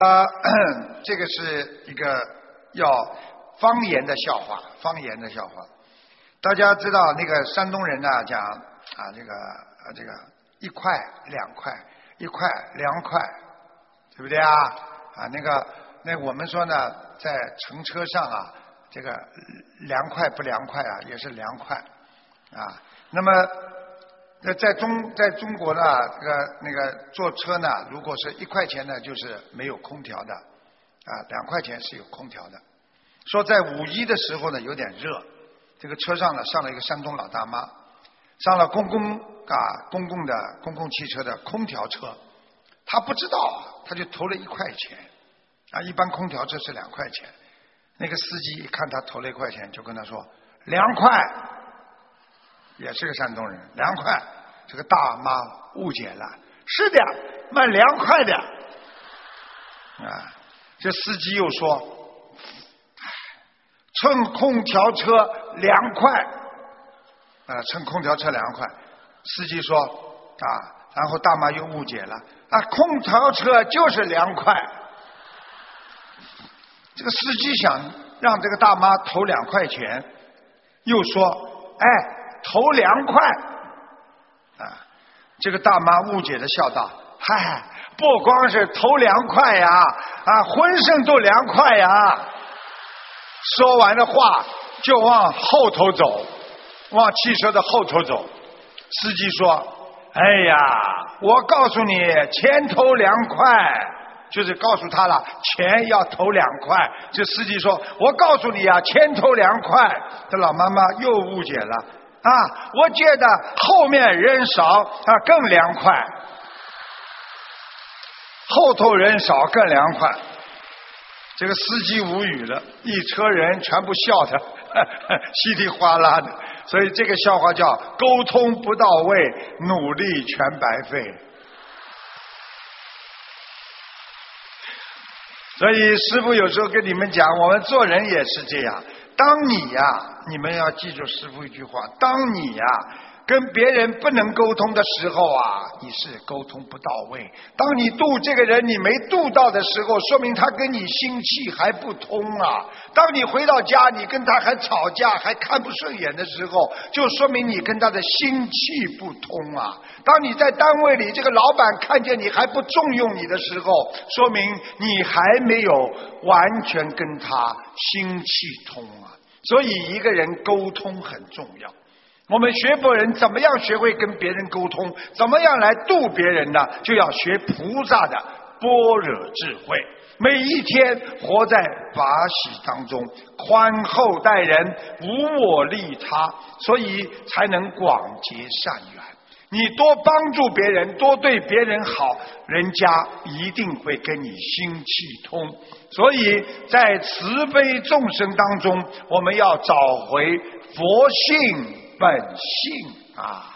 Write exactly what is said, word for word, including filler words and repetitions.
啊，这个是一个要方言的笑话，方言的笑话。大家知道那个山东人呢讲啊，这个啊这个一块两块，一块两块，对不对啊？啊，那个那我们说呢，在乘车上啊，这个凉快不凉快啊，也是凉快啊。那么那在中在中国呢，这个那个坐车呢，如果是一块钱呢，就是没有空调的啊，两块钱是有空调的。说在五一的时候呢，有点热，这个车上呢上了一个山东老大妈，上了公共啊公共的公共汽车的空调车，她不知道，她就投了一块钱啊，一般空调车是两块钱。那个司机一看她投了一块钱，就跟她说两块，也是个山东人，两块。这个大妈误解了，是的，卖两块的啊。这司机又说乘空调车两块啊，乘空调车两块。司机说啊，然后大妈又误解了啊，空调车就是两块。这个司机想让这个大妈投两块钱，又说哎，投两块啊。这个大妈误解的笑道，嗨，不光是头凉快呀，啊，浑身都凉快呀。说完的话就往后头走，往汽车的后头走。司机说，哎呀，我告诉你，钱投两块，就是告诉他了，钱要投两块。这司机说，我告诉你啊，钱投两块。这老妈妈又误解了啊，我觉得后面人少啊更凉快，后头人少更凉快。这个司机无语了，一车人全部笑他稀里哗啦的。所以这个笑话叫沟通不到位，努力全白费。所以师父有时候跟你们讲，我们做人也是这样。当你呀、啊，你们要记住师父一句话，当你呀、啊跟别人不能沟通的时候啊，你是沟通不到位。当你度这个人你没度到的时候，说明他跟你心气还不通啊。当你回到家你跟他还吵架还看不顺眼的时候，就说明你跟他的心气不通啊。当你在单位里这个老板看见你还不重用你的时候，说明你还没有完全跟他心气通啊。所以一个人沟通很重要。我们学佛人怎么样学会跟别人沟通，怎么样来度别人呢？就要学菩萨的般若智慧，每一天活在法喜当中，宽厚待人，无我利他，所以才能广结善缘。你多帮助别人，多对别人好，人家一定会跟你心气通。所以在慈悲众生当中，我们要找回佛性本性啊。